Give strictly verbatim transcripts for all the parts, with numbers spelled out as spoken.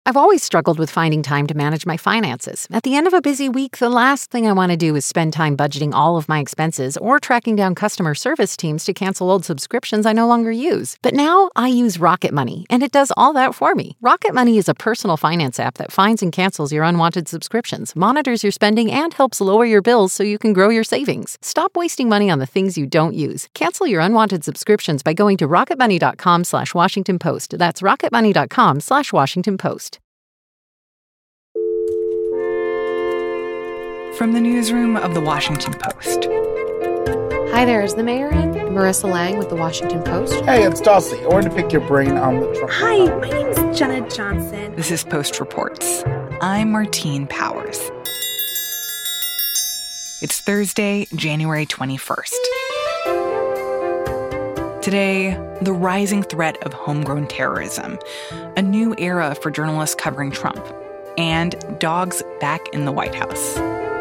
I've always struggled with finding time to manage my finances. At the end of a busy week, the last thing I want to do is spend time budgeting all of my expenses or tracking down customer service teams to cancel old subscriptions I no longer use. But now I use Rocket Money, and it does all that for me. Rocket Money is a personal finance app that finds and cancels your unwanted subscriptions, monitors your spending, and helps lower your bills so you can grow your savings. Stop wasting money on the things you don't use. Cancel your unwanted subscriptions by going to rocketmoney.com slash Washington Post. That's rocketmoney.com slash Washington Post. From the newsroom of The Washington Post. Hi there, is the mayor in? Marissa Lang with The Washington Post. Hey, it's Dulcie. I wanted to pick your brain on the Trump. Hi, my name is Jenna Johnson. This is Post Reports. I'm Martine Powers. It's Thursday, January twenty-first. Today, the rising threat of homegrown terrorism, a new era for journalists covering Trump, and dogs back in the White House.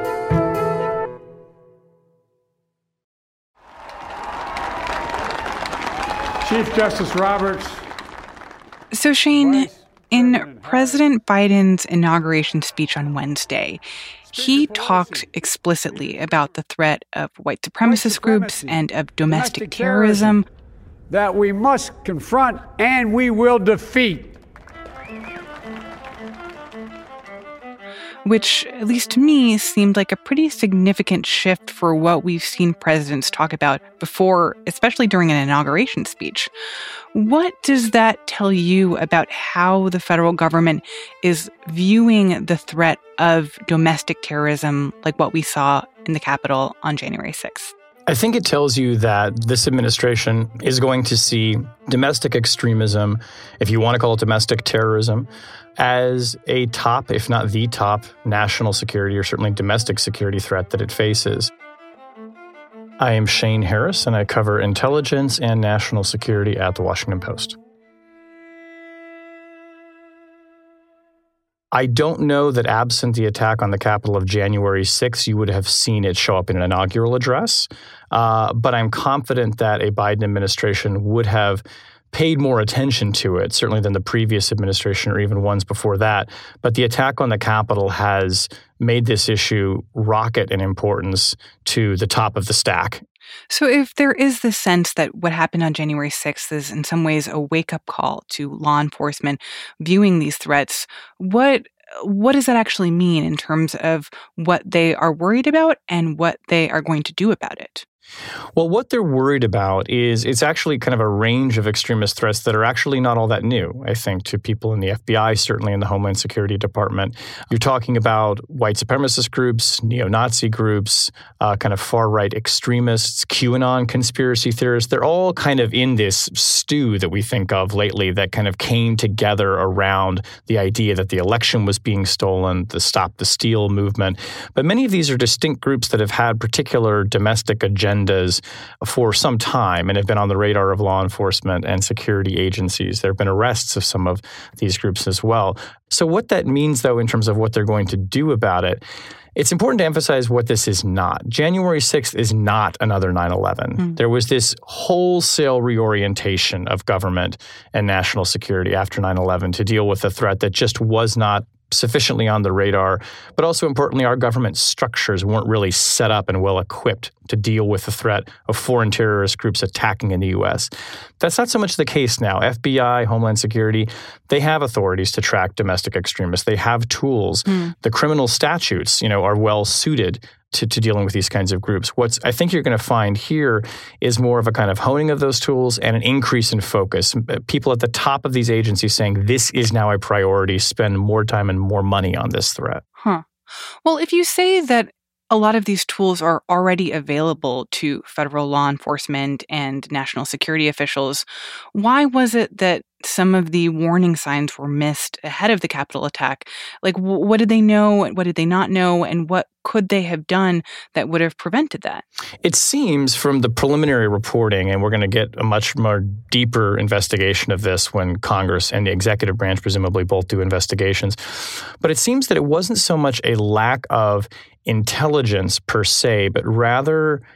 Chief Justice Roberts. So, Shane, in President Biden's inauguration speech on Wednesday, he talked explicitly about the threat of white supremacist groups and of domestic terrorism that we must confront and we will defeat. Which, at least to me, seemed like a pretty significant shift for what we've seen presidents talk about before, especially during an inauguration speech. What does that tell you about how the federal government is viewing the threat of domestic terrorism like what we saw in the Capitol on January sixth? I think it tells you that this administration is going to see domestic extremism, if you want to call it domestic terrorism, as a top, if not the top, national security or certainly domestic security threat that it faces. I am Shane Harris, and I cover intelligence and national security at The Washington Post. I don't know that absent the attack on the Capitol of January sixth, you would have seen it show up in an inaugural address. Uh, but I'm confident that a Biden administration would have paid more attention to it, certainly than the previous administration or even ones before that. But the attack on the Capitol has made this issue rocket in importance to the top of the stack. So if there is this sense that what happened on January sixth is in some ways a wake-up call to law enforcement viewing these threats, what what does that actually mean in terms of what they are worried about and what they are going to do about it? Well, what they're worried about is it's actually kind of a range of extremist threats that are actually not all that new, I think, to people in the F B I, certainly in the Homeland Security Department. You're talking about white supremacist groups, neo-Nazi groups, uh, kind of far-right extremists, QAnon conspiracy theorists. They're all kind of in this stew that we think of lately that kind of came together around the idea that the election was being stolen, the Stop the Steal movement. But many of these are distinct groups that have had particular domestic agendas for some time and have been on the radar of law enforcement and security agencies. There have been arrests of some of these groups as well. So what that means, though, in terms of what they're going to do about it, it's important to emphasize what this is not. January sixth is not another nine eleven. Mm. There was this wholesale reorientation of government and national security after nine eleven to deal with a threat that just was not sufficiently on the radar, but also importantly, our government structures weren't really set up and well equipped to deal with the threat of foreign terrorist groups attacking in the U S. That's not so much the case now. F B I, Homeland Security, they have authorities to track domestic extremists. They have tools. Mm. The criminal statutes, you know, are well suited to, to dealing with these kinds of groups. What's I think you're going to find here is more of a kind of honing of those tools and an increase in focus. People at the top of these agencies saying, this is now a priority, spend more time and more money on this threat. Huh. Well, if you say that a lot of these tools are already available to federal law enforcement and national security officials, why was it that some of the warning signs were missed ahead of the Capitol attack? Like, w- what did they know? What did they not know? And what could they have done that would have prevented that? It seems from the preliminary reporting, and we're going to get a much more deeper investigation of this when Congress and the executive branch presumably both do investigations, but it seems that it wasn't so much a lack of intelligence per se, but rather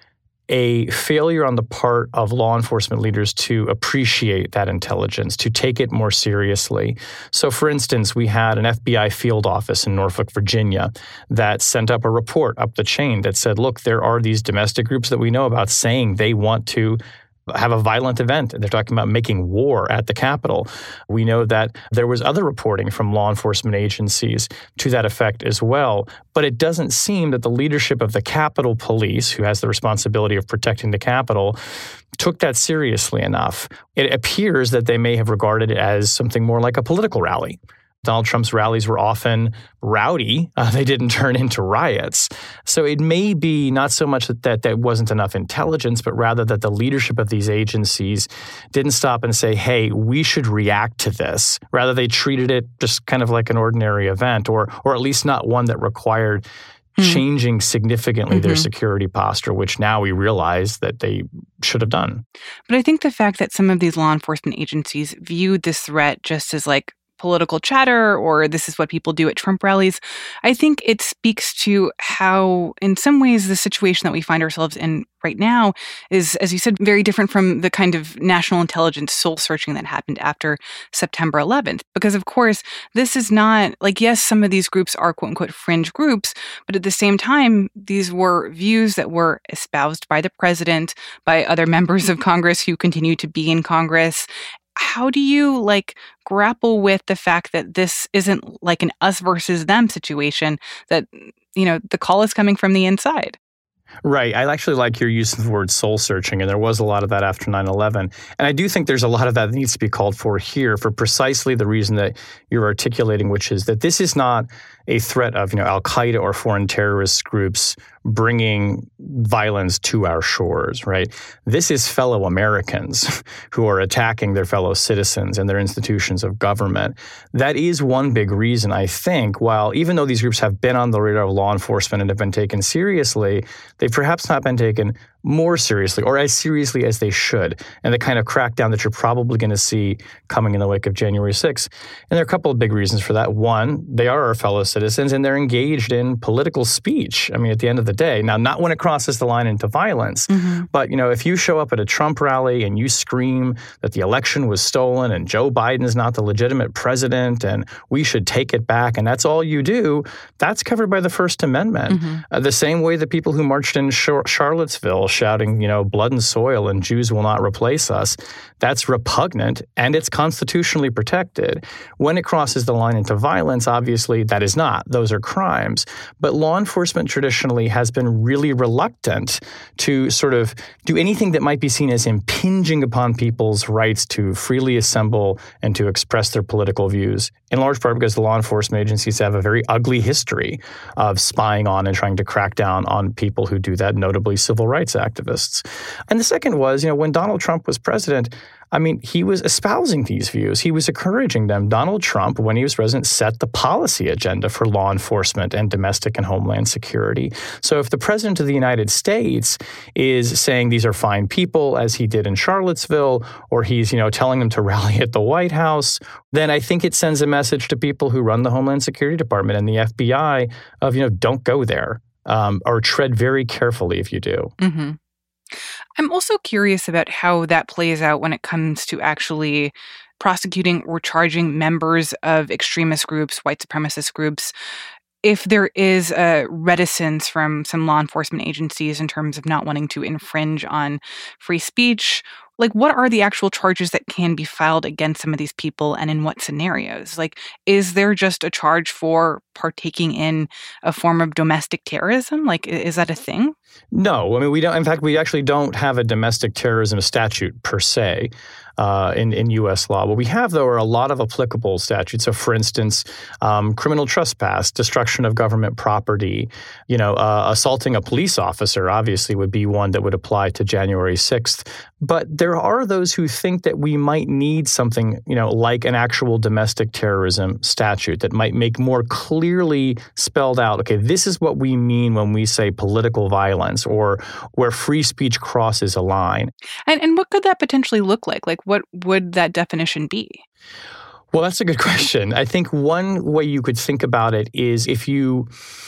a failure on the part of law enforcement leaders to appreciate that intelligence, to take it more seriously. So, for instance, we had an F B I field office in Norfolk, Virginia, that sent up a report up the chain that said, look, there are these domestic groups that we know about saying they want to have a violent event. They're talking about making war at the Capitol. We know that there was other reporting from law enforcement agencies to that effect as well. But it doesn't seem that the leadership of the Capitol Police, who has the responsibility of protecting the Capitol, took that seriously enough. It appears that they may have regarded it as something more like a political rally. Donald Trump's rallies were often rowdy. Uh, they didn't turn into riots. So it may be not so much that, that that wasn't enough intelligence, but rather that the leadership of these agencies didn't stop and say, hey, we should react to this. Rather, they treated it just kind of like an ordinary event, or or at least not one that required mm-hmm. changing significantly mm-hmm. their security posture, which now we realize that they should have done. But I think the fact that some of these law enforcement agencies viewed this threat just as like political chatter, or this is what people do at Trump rallies, I think it speaks to how, in some ways, the situation that we find ourselves in right now is, as you said, very different from the kind of national intelligence soul searching that happened after September eleventh. Because, of course, this is not, like, yes, some of these groups are quote-unquote fringe groups, but at the same time, these were views that were espoused by the president, by other members of Congress who continue to be in Congress. How do you, like, grapple with the fact that this isn't like an us versus them situation, that, you know, the call is coming from the inside? Right. I actually like your use of the word soul searching, and there was a lot of that after nine eleven. And I do think there's a lot of that that needs to be called for here for precisely the reason that you're articulating, which is that this is not a threat of, you know, Al-Qaeda or foreign terrorist groups bringing violence to our shores, right? This is fellow Americans who are attacking their fellow citizens and their institutions of government. That is one big reason, I think, while even though these groups have been on the radar of law enforcement and have been taken seriously, they've perhaps not been taken more seriously or as seriously as they should, and the kind of crackdown that you're probably going to see coming in the wake of January sixth. And there are a couple of big reasons for that. One, they are our fellow citizens and they're engaged in political speech. I mean, at the end of the day, now, not when it crosses the line into violence, mm-hmm. but, you know, if you show up at a Trump rally and you scream that the election was stolen and Joe Biden's not the legitimate president and we should take it back, and that's all you do, that's covered by the First Amendment. Mm-hmm. Uh, the same way the people who marched in Char- Charlottesville shouting, you know, blood and soil and Jews will not replace us, that's repugnant and it's constitutionally protected. When it crosses the line into violence, obviously that is not. Those are crimes. But law enforcement traditionally has been really reluctant to sort of do anything that might be seen as impinging upon people's rights to freely assemble and to express their political views, in large part because the law enforcement agencies have a very ugly history of spying on and trying to crack down on people who do that, notably civil rights activists. And the second was, you know, when Donald Trump was president, I mean, he was espousing these views. He was encouraging them. Donald Trump, when he was president, set the policy agenda for law enforcement and domestic and homeland security. So if the president of the United States is saying these are fine people, as he did in Charlottesville, or he's, you know, telling them to rally at the White House, then I think it sends a message to people who run the Homeland Security Department and the F B I of, you know, don't go there, um, or tread very carefully if you do. Mm-hmm. I'm also curious about how that plays out when it comes to actually prosecuting or charging members of extremist groups, white supremacist groups. If there is a reticence from some law enforcement agencies in terms of not wanting to infringe on free speech, like, what are the actual charges that can be filed against some of these people, and in what scenarios? Like, is there just a charge for partaking in a form of domestic terrorism? Like, is that a thing? No. I mean, we don't. In fact, we actually don't have a domestic terrorism statute per se uh, in, in U S law. What we have, though, are a lot of applicable statutes. So, for instance, um, criminal trespass, destruction of government property, you know, uh, assaulting a police officer, obviously, would be one that would apply to January sixth. But there are those who think that we might need something, you know, like an actual domestic terrorism statute that might make more clearly spelled out, okay, this is what we mean when we say political violence or where free speech crosses a line. And and what could that potentially look like? Like, what would that definition be? Well, that's a good question. I think one way you could think about it is if you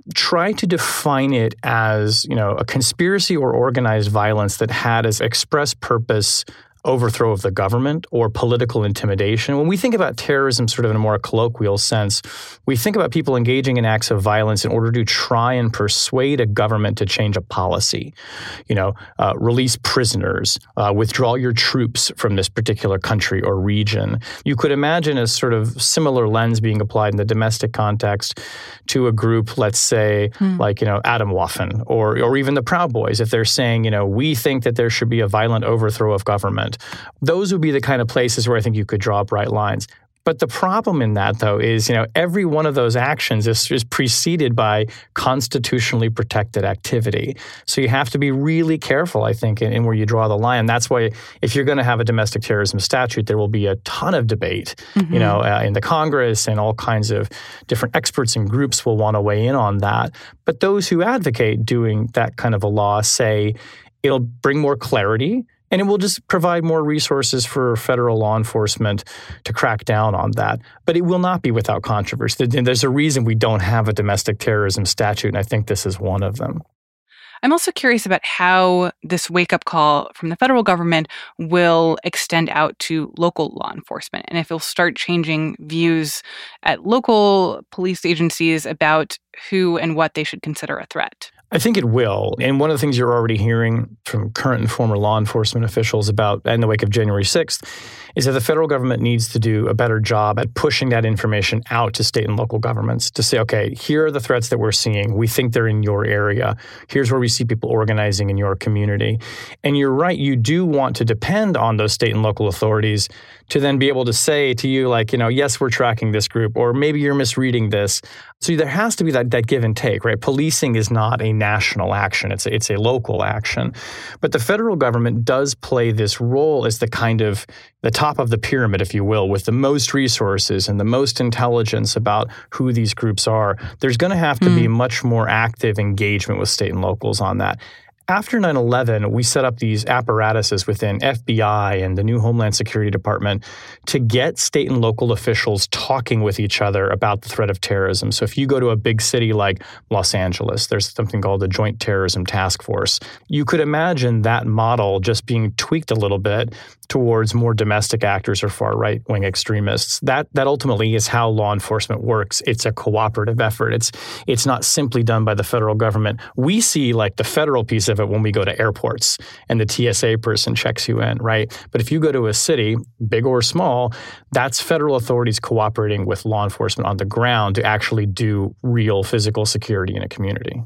try to define it as, you know, a conspiracy or organized violence that had as express purpose overthrow of the government or political intimidation. When we think about terrorism sort of in a more colloquial sense, we think about people engaging in acts of violence in order to try and persuade a government to change a policy. You know, uh, release prisoners, uh, withdraw your troops from this particular country or region. You could imagine a sort of similar lens being applied in the domestic context to a group, let's say, hmm. like, you know, Atomwaffen or, or even the Proud Boys, if they're saying, you know, we think that there should be a violent overthrow of government. Those would be the kind of places where I think you could draw bright lines. But the problem in that, though, is, you know, every one of those actions is, is preceded by constitutionally protected activity. So you have to be really careful, I think, in, in where you draw the line. And that's why if you're going to have a domestic terrorism statute, there will be a ton of debate, mm-hmm. you know, uh, in the Congress, and all kinds of different experts and groups will want to weigh in on that. But those who advocate doing that kind of a law say it'll bring more clarity, and it will just provide more resources for federal law enforcement to crack down on that. But it will not be without controversy. There's a reason we don't have a domestic terrorism statute, and I think this is one of them. I'm also curious about how this wake-up call from the federal government will extend out to local law enforcement, and if it'll start changing views at local police agencies about who and what they should consider a threat. I think it will. And one of the things you're already hearing from current and former law enforcement officials about in the wake of January sixth is that the federal government needs to do a better job at pushing that information out to state and local governments to say, okay, here are the threats that we're seeing. We think they're in your area. Here's where we see people organizing in your community. And you're right, you do want to depend on those state and local authorities to then be able to say to you, like, you know, yes, we're tracking this group, or maybe you're misreading this. So there has to be that, that give and take, right? Policing is not a national action. It's a, it's a local action. But the federal government does play this role as the kind of the top of the pyramid, if you will, with the most resources and the most intelligence about who these groups are. There's going to have to mm. be much more active engagement with state and locals on that. After nine eleven, we set up these apparatuses within F B I and the new Homeland Security Department to get state and local officials talking with each other about the threat of terrorism. So if you go to a big city like Los Angeles, there's something called the Joint Terrorism Task Force. You could imagine that model just being tweaked a little bit towards more domestic actors or far right-wing extremists. That that ultimately is how law enforcement works. It's a cooperative effort. It's it's not simply done by the federal government. We see like the federal piece of it when we go to airports and the T S A person checks you in, right? But if you go to a city, big or small, that's federal authorities cooperating with law enforcement on the ground to actually do real physical security in a community.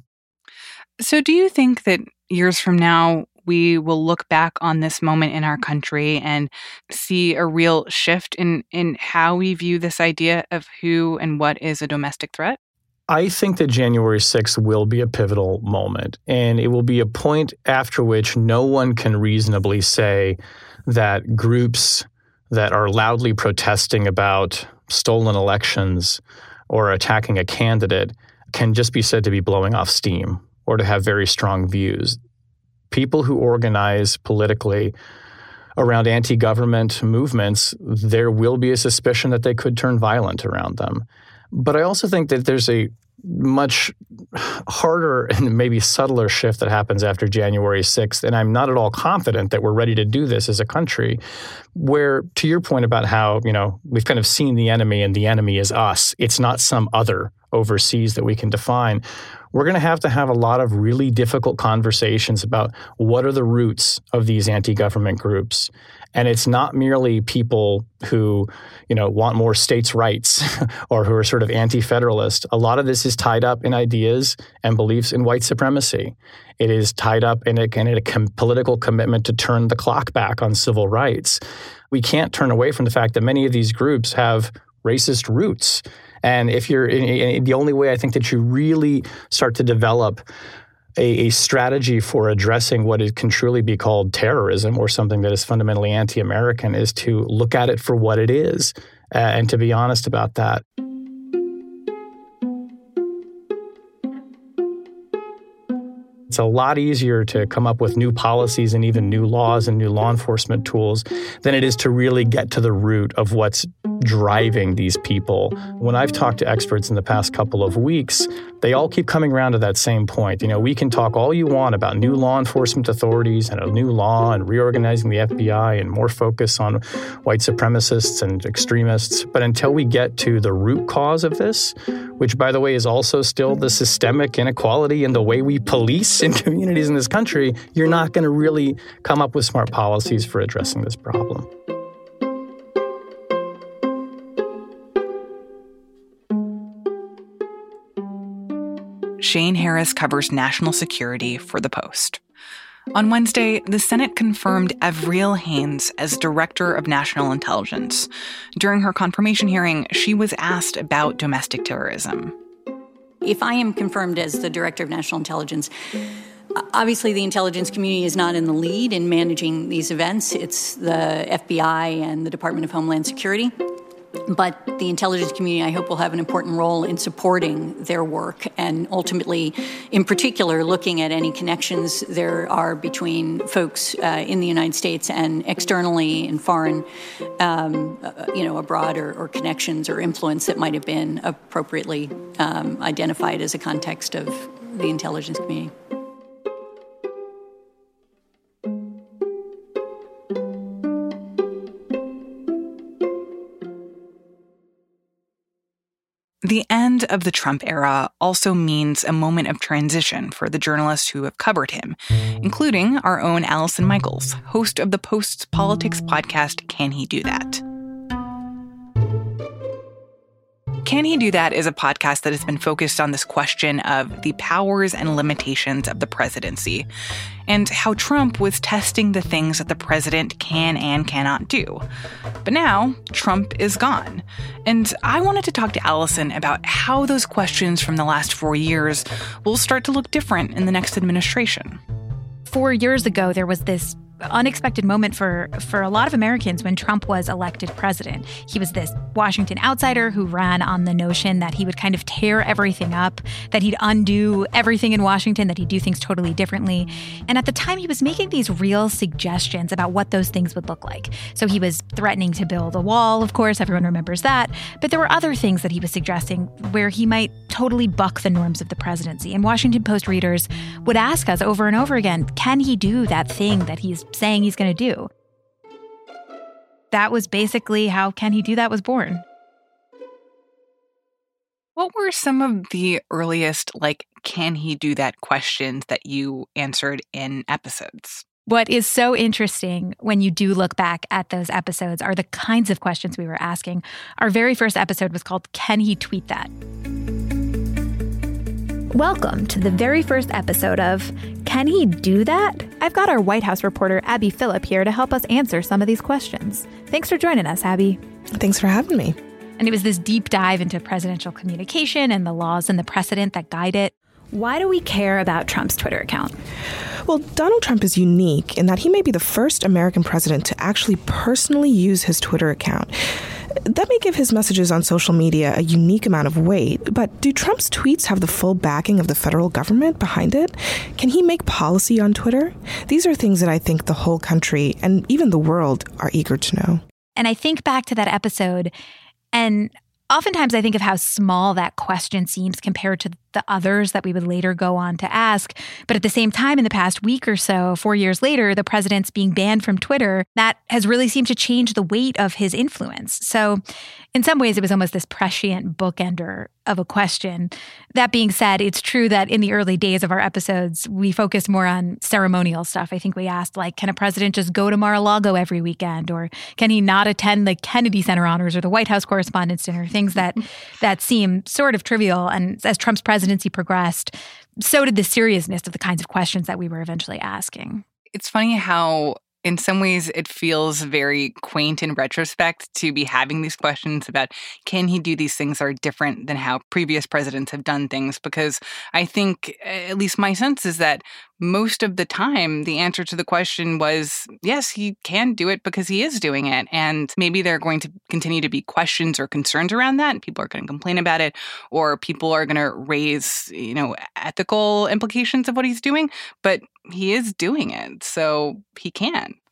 So do you think that years from now, we will look back on this moment in our country and see a real shift in, in how we view this idea of who and what is a domestic threat? I think that January sixth will be a pivotal moment, and it will be a point after which no one can reasonably say that groups that are loudly protesting about stolen elections or attacking a candidate can just be said to be blowing off steam or to have very strong views. People who organize politically around anti-government movements, there will be a suspicion that they could turn violent around them. But I also think that there's a much harder and maybe subtler shift that happens after January sixth, and I'm not at all confident that we're ready to do this as a country, where, to your point about how, you know, we've kind of seen the enemy and the enemy is us. It's not some other overseas that we can define. We're going to have to have a lot of really difficult conversations about what are the roots of these anti-government groups. And it's not merely people who, you know, want more states' rights or who are sort of anti-federalist. A lot of this is tied up in ideas and beliefs in white supremacy. It is tied up in a, in a com- political commitment to turn the clock back on civil rights. We can't turn away from the fact that many of these groups have racist roots. And if you're in, in, the only way I think that you really start to develop A, a strategy for addressing what it can truly be called terrorism or something that is fundamentally anti-American is to look at it for what it is uh, and to be honest about that. It's a lot easier to come up with new policies and even new laws and new law enforcement tools than it is to really get to the root of what's driving these people. When I've talked to experts in the past couple of weeks, they all keep coming around to that same point. You know, we can talk all you want about new law enforcement authorities and a new law and reorganizing the F B I and more focus on white supremacists and extremists. But until we get to the root cause of this, which, by the way, is also still the systemic inequality in the way we police in communities in this country, you're not going to really come up with smart policies for addressing this problem. Shane Harris covers national security for The Post. On Wednesday, the Senate confirmed Avril Haines as Director of National Intelligence. During her confirmation hearing, she was asked about domestic terrorism. If I am confirmed as the Director of National Intelligence, obviously the intelligence community is not in the lead in managing these events. It's the F B I and the Department of Homeland Security. But the intelligence community, I hope, will have an important role in supporting their work and ultimately, in particular, looking at any connections there are between folks uh, in the United States and externally in foreign, um, uh, you know, abroad or, or connections or influence that might have been appropriately um, identified as a context of the intelligence community. The end of the Trump era also means a moment of transition for the journalists who have covered him, including our own Allison Michaels, host of the Post's politics podcast, Can He Do That? Can He Do That is a podcast that has been focused on this question of the powers and limitations of the presidency and how Trump was testing the things that the president can and cannot do. But now, Trump is gone. And I wanted to talk to Allison about how those questions from the last four years will start to look different in the next administration. Four years ago, there was this unexpected moment for, for a lot of Americans when Trump was elected president. He was this Washington outsider who ran on the notion that he would kind of tear everything up, that he'd undo everything in Washington, that he'd do things totally differently. And at the time, he was making these real suggestions about what those things would look like. So he was threatening to build a wall, of course, everyone remembers that. But there were other things that he was suggesting where he might totally buck the norms of the presidency. And Washington Post readers would ask us over and over again, can he do that thing that he's saying he's going to do? That was basically how Can He Do That was born. What were some of the earliest, like, can he do that questions that you answered in episodes? What is so interesting when you do look back at those episodes are the kinds of questions we were asking. Our very first episode was called Can He Tweet That? Welcome to the very first episode of Can He Do That? I've got our White House reporter, Abby Phillip, here to help us answer some of these questions. Thanks for joining us, Abby. Thanks for having me. And it was this deep dive into presidential communication and the laws and the precedent that guide it. Why do we care about Trump's Twitter account? Well, Donald Trump is unique in that he may be the first American president to actually personally use his Twitter account. That may give his messages on social media a unique amount of weight, but do Trump's tweets have the full backing of the federal government behind it? Can he make policy on Twitter? These are things that I think the whole country and even the world are eager to know. And I think back to that episode, and oftentimes I think of how small that question seems compared to the others that we would later go on to ask. But at the same time, in the past week or so, four years later, the president's being banned from Twitter. That has really seemed to change the weight of his influence. So in some ways, it was almost this prescient bookender of a question. That being said, it's true that in the early days of our episodes, we focused more on ceremonial stuff. I think we asked, like, can a president just go to Mar-a-Lago every weekend? Or can he not attend the Kennedy Center honors or the White House Correspondents' Dinner? Things that, that seem sort of trivial. And as Trump's presidency progressed, so did the seriousness of the kinds of questions that we were eventually asking. It's funny how, in some ways, it feels very quaint in retrospect to be having these questions about can he do these things that are different than how previous presidents have done things, because I think, at least my sense is that most of the time, the answer to the question was, yes, he can do it because he is doing it. And maybe there are going to continue to be questions or concerns around that, and people are going to complain about it, or people are going to raise, you know, ethical implications of what he's doing. But he is doing it, so he can.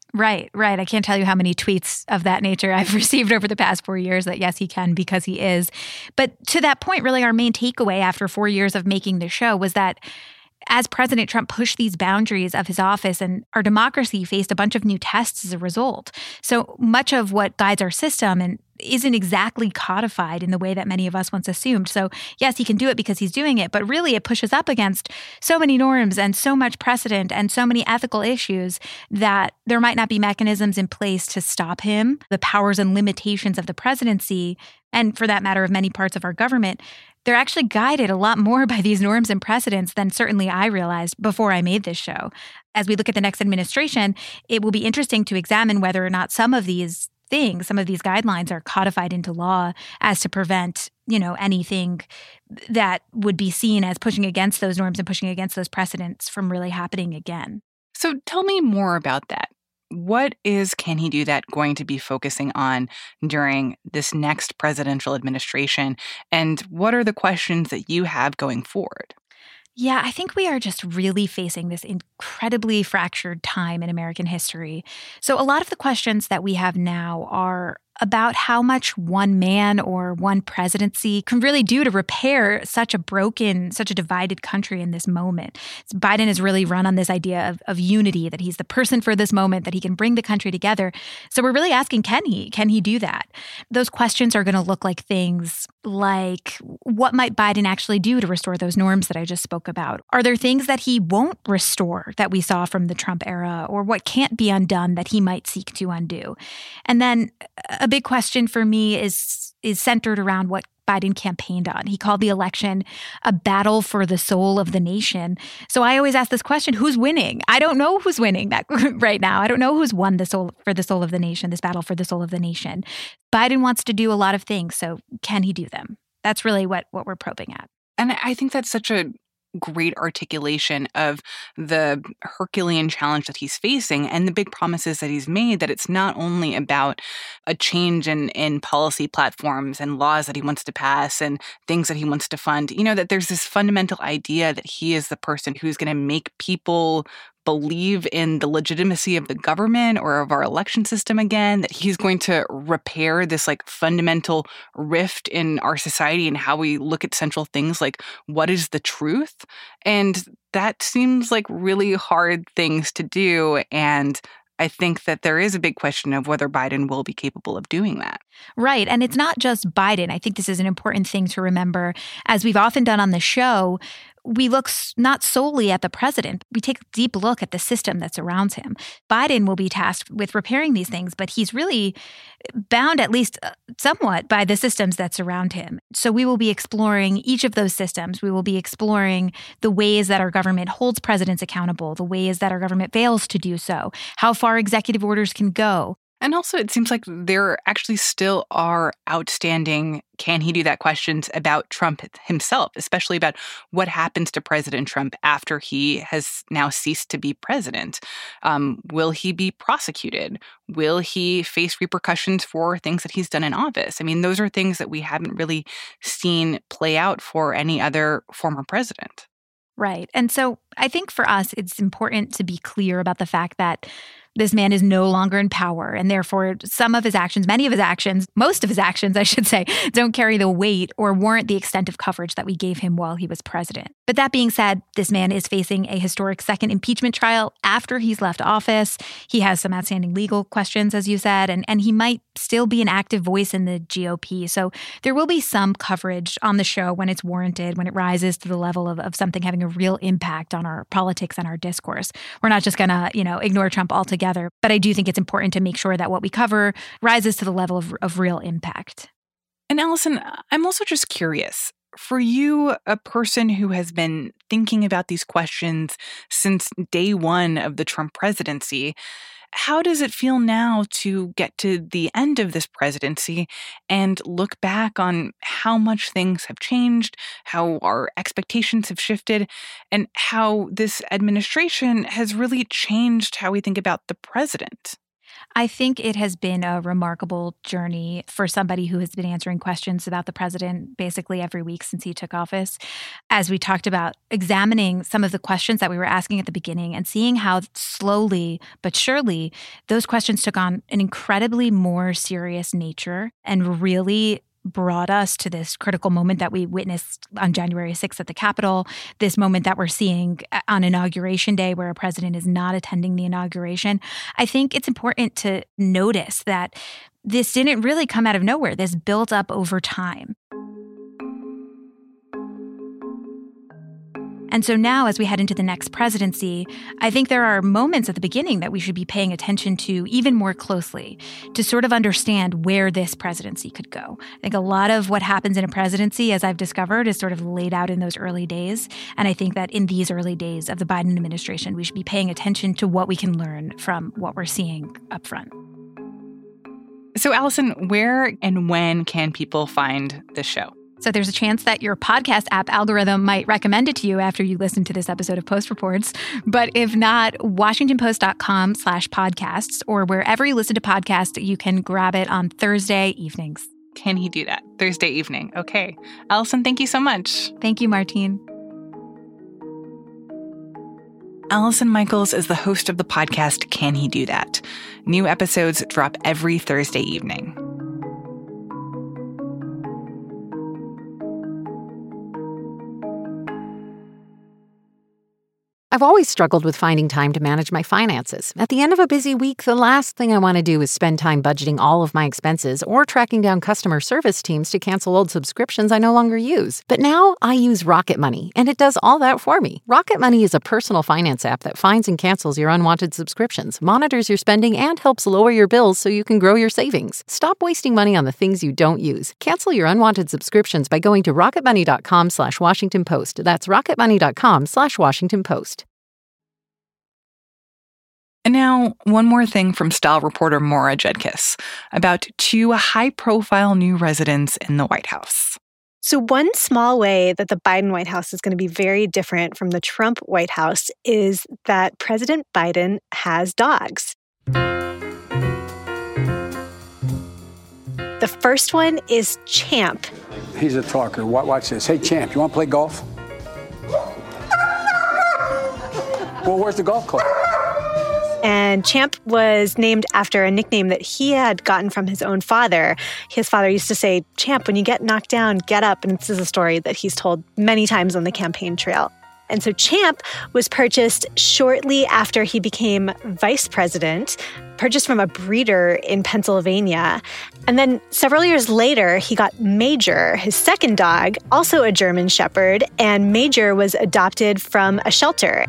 Right, right. I can't tell you how many tweets of that nature I've received over the past four years that yes, he can because he is. But to that point, really our main takeaway after four years of making the show was that as President Trump pushed these boundaries of his office, and our democracy faced a bunch of new tests as a result. So much of what guides our system and isn't exactly codified in the way that many of us once assumed. So yes, he can do it because he's doing it, but really it pushes up against so many norms and so much precedent and so many ethical issues that there might not be mechanisms in place to stop him. The powers and limitations of the presidency, and for that matter of many parts of our government, they're actually guided a lot more by these norms and precedents than certainly I realized before I made this show. As we look at the next administration, it will be interesting to examine whether or not some of these things, some of these guidelines are codified into law as to prevent, you know, anything that would be seen as pushing against those norms and pushing against those precedents from really happening again. So tell me more about that. What is Can He Do That going to be focusing on during this next presidential administration? And what are the questions that you have going forward? Yeah, I think we are just really facing this incredibly fractured time in American history. So a lot of the questions that we have now are about how much one man or one presidency can really do to repair such a broken, such a divided country in this moment. So Biden has really run on this idea of, of unity, that he's the person for this moment, that he can bring the country together. So we're really asking, can he? Can he do that? Those questions are going to look like things like, what might Biden actually do to restore those norms that I just spoke about? Are there things that he won't restore that we saw from the Trump era, or what can't be undone that he might seek to undo? And then a big question for me is is centered around what Biden campaigned on. He called the election a battle for the soul of the nation. So I always ask this question, who's winning? I don't know who's winning that right now. I don't know who's won the soul for the soul of the nation, this battle for the soul of the nation. Biden wants to do a lot of things, so can he do them? That's really what, what we're probing at. And I think that's such a great articulation of the Herculean challenge that he's facing and the big promises that he's made, that it's not only about a change in, in policy platforms and laws that he wants to pass and things that he wants to fund, you know, that there's this fundamental idea that he is the person who's going to make people believe in the legitimacy of the government or of our election system again, that he's going to repair this like fundamental rift in our society and how we look at central things like what is the truth? And that seems like really hard things to do. And I think that there is a big question of whether Biden will be capable of doing that. Right. And it's not just Biden. I think this is an important thing to remember. As we've often done on the show, we look not solely at the president. We take a deep look at the system that surrounds him. Biden will be tasked with repairing these things, but he's really bound at least somewhat by the systems that surround him. So we will be exploring each of those systems. We will be exploring the ways that our government holds presidents accountable, the ways that our government fails to do so, how far executive orders can go. And also, it seems like there actually still are outstanding can he do that questions about Trump himself, especially about what happens to President Trump after he has now ceased to be president. Um, will he be prosecuted? Will he face repercussions for things that he's done in office? I mean, those are things that we haven't really seen play out for any other former president. Right. And so I think for us, it's important to be clear about the fact that this man is no longer in power, and therefore some of his actions, many of his actions, most of his actions, I should say, don't carry the weight or warrant the extent of coverage that we gave him while he was president. But that being said, this man is facing a historic second impeachment trial after he's left office. He has some outstanding legal questions, as you said, and, and he might still be an active voice in the G O P. So there will be some coverage on the show when it's warranted, when it rises to the level of, of something having a real impact on our politics and our discourse. We're not just going to, you know, ignore Trump altogether. But I do think it's important to make sure that what we cover rises to the level of, of real impact. And Allison, I'm also just curious. For you, a person who has been thinking about these questions since day one of the Trump presidency, how does it feel now to get to the end of this presidency and look back on how much things have changed, how our expectations have shifted, and how this administration has really changed how we think about the president? I think it has been a remarkable journey for somebody who has been answering questions about the president basically every week since he took office. As we talked about, examining some of the questions that we were asking at the beginning and seeing how slowly but surely those questions took on an incredibly more serious nature and really brought us to this critical moment that we witnessed on January sixth at the Capitol, this moment that we're seeing on Inauguration Day where a president is not attending the inauguration. I think it's important to notice that this didn't really come out of nowhere. This built up over time. And so now, as we head into the next presidency, I think there are moments at the beginning that we should be paying attention to even more closely to sort of understand where this presidency could go. I think a lot of what happens in a presidency, as I've discovered, is sort of laid out in those early days. And I think that in these early days of the Biden administration, we should be paying attention to what we can learn from what we're seeing up front. So, Allison, where and when can people find this show? So there's a chance that your podcast app algorithm might recommend it to you after you listen to this episode of Post Reports. But if not, washingtonpost.com slash podcasts, or wherever you listen to podcasts, you can grab it on Thursday evenings. Can he do that? Thursday evening. Okay. Allison, thank you so much. Thank you, Martine. Allison Michaels is the host of the podcast Can He Do That? New episodes drop every Thursday evening. I've always struggled with finding time to manage my finances. At the end of a busy week, the last thing I want to do is spend time budgeting all of my expenses or tracking down customer service teams to cancel old subscriptions I no longer use. But now I use Rocket Money, and it does all that for me. Rocket Money is a personal finance app that finds and cancels your unwanted subscriptions, monitors your spending, and helps lower your bills so you can grow your savings. Stop wasting money on the things you don't use. Cancel your unwanted subscriptions by going to rocketmoney.com slash Washington Post. That's rocketmoney.com slash Washington Post. And now, one more thing from style reporter Maura Judkis about two high-profile new residents in the White House. So one small way that the Biden White House is going to be very different from the Trump White House is that President Biden has dogs. The first one is Champ. He's a talker. Watch this. Hey, Champ, you want to play golf? Well, where's the golf club? And Champ was named after a nickname that he had gotten from his own father. His father used to say, Champ, when you get knocked down, get up. And this is a story that he's told many times on the campaign trail. And so Champ was purchased shortly after he became vice president, purchased from a breeder in Pennsylvania. And then several years later, he got Major, his second dog, also a German Shepherd. And Major was adopted from a shelter.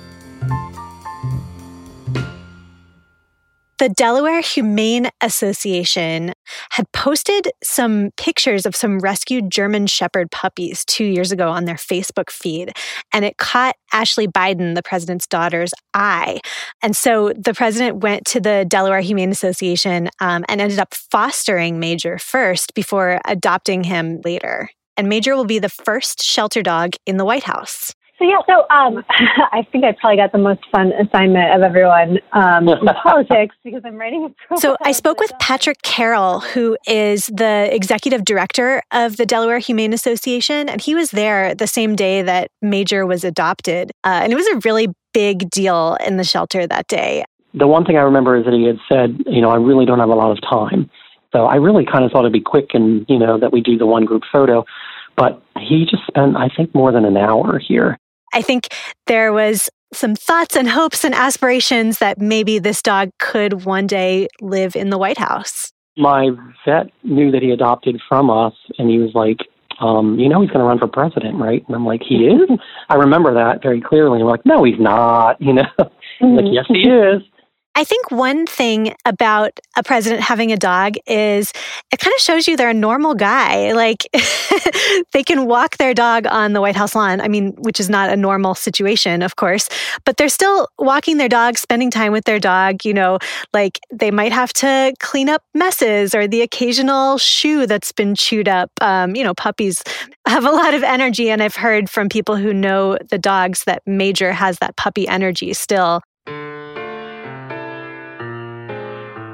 The Delaware Humane Association had posted some pictures of some rescued German Shepherd puppies two years ago on their Facebook feed, and it caught Ashley Biden, the president's daughter's eye. And so the president went to the Delaware Humane Association um, and ended up fostering Major first before adopting him later. And Major will be the first shelter dog in the White House. So yeah, so um, I think I probably got the most fun assignment of everyone um, in politics because I'm writing a profile. So I spoke with Patrick Carroll, who is the executive director of the Delaware Humane Association, and he was there the same day that Major was adopted. Uh, and it was a really big deal in the shelter that day. The one thing I remember is that he had said, you know, I really don't have a lot of time. So I really kind of thought it'd be quick and, you know, that we do the one group photo. But he just spent, I think, more than an hour here. I think there was some thoughts and hopes and aspirations that maybe this dog could one day live in the White House. My vet knew that he adopted from us, and he was like, um, you know, he's going to run for president, right? And I'm like, he is? I remember that very clearly. And we're like, no, he's not, you know. Mm-hmm. Like, yes, he is. I think one thing about a president having a dog is it kind of shows you they're a normal guy. Like they can walk their dog on the White House lawn. I mean, which is not a normal situation, of course, but they're still walking their dog, spending time with their dog. You know, like they might have to clean up messes or the occasional shoe that's been chewed up. Um, you know, puppies have a lot of energy. And I've heard from people who know the dogs that Major has that puppy energy still.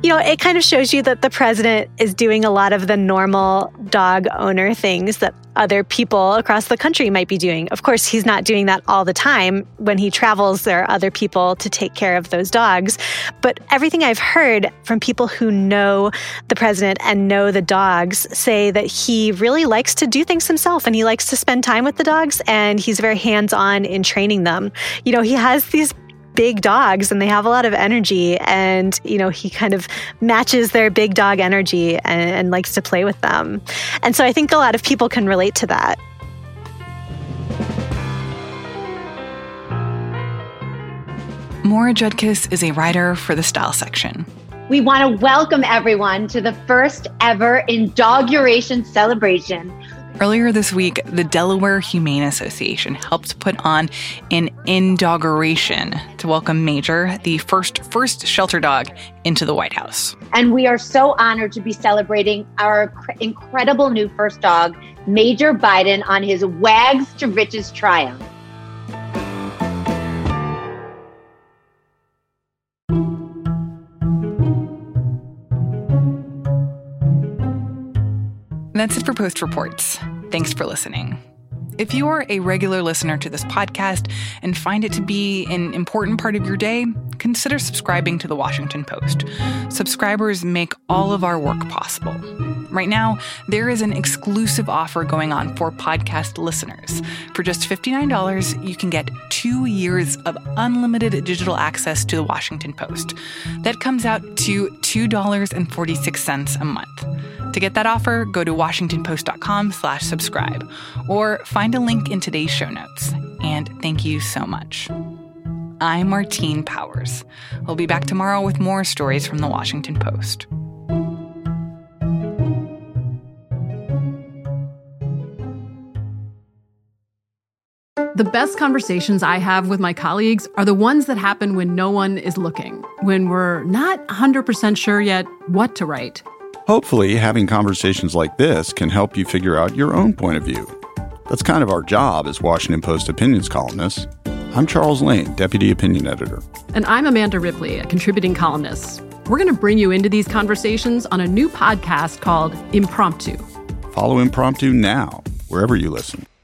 you know, it kind of shows you that the president is doing a lot of the normal dog owner things that other people across the country might be doing. Of course, he's not doing that all the time. When he travels, there are other people to take care of those dogs. But everything I've heard from people who know the president and know the dogs say that he really likes to do things himself, and he likes to spend time with the dogs, and he's very hands-on in training them. You know, he has these big dogs and they have a lot of energy, and, you know, he kind of matches their big dog energy and, and likes to play with them. And so I think a lot of people can relate to that. Maura Judkis is a writer for the Style section. We want to welcome everyone to the first ever inauguration celebration. Earlier this week, the Delaware Humane Association helped put on an indauguration to welcome Major, the first first shelter dog, into the White House. And we are so honored to be celebrating our incredible new first dog, Major Biden, on his Wags to Riches triumph. That's it for Post Reports. Thanks for listening. If you are a regular listener to this podcast and find it to be an important part of your day, consider subscribing to The Washington Post. Subscribers make all of our work possible. Right now, there is an exclusive offer going on for podcast listeners. For just fifty-nine dollars, you can get two years of unlimited digital access to The Washington Post. That comes out to two dollars and forty-six cents a month. To get that offer, go to washingtonpost.com slash subscribe or find a link in today's show notes. And thank you so much. I'm Martine Powers. We'll be back tomorrow with more stories from the Washington Post. The best conversations I have with my colleagues are the ones that happen when no one is looking, when we're not one hundred percent sure yet what to write. Hopefully, having conversations like this can help you figure out your own point of view. That's kind of our job as Washington Post opinions columnists. I'm Charles Lane, Deputy Opinion Editor. And I'm Amanda Ripley, a contributing columnist. We're going to bring you into these conversations on a new podcast called Impromptu. Follow Impromptu now, wherever you listen.